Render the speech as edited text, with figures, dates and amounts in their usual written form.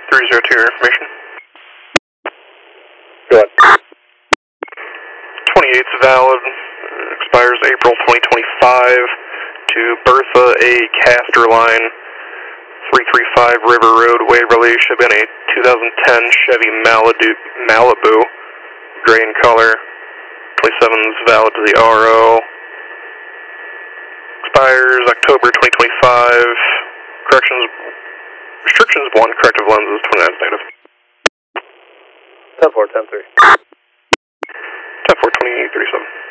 302, your information. Go ahead. 28's valid, expires April 2025, to Bertha A. Casterline, 335 River Road, Waverly. Should have been a 2010 Chevy Malibu, gray in color. 27's valid to the RO. Expires October 2025. Restrictions 1, corrective lenses 29 negative. 10-4, 10-3. 10-4, 2037.